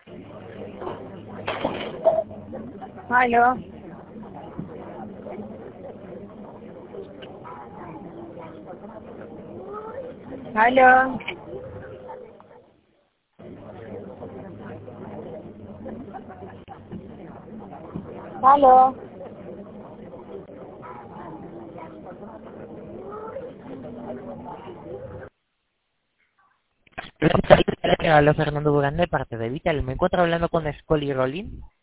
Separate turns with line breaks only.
Aló. Aló. Aló.
Hola, Fernando Durán de parte de Vital. Me encuentro hablando con Scully Rolling.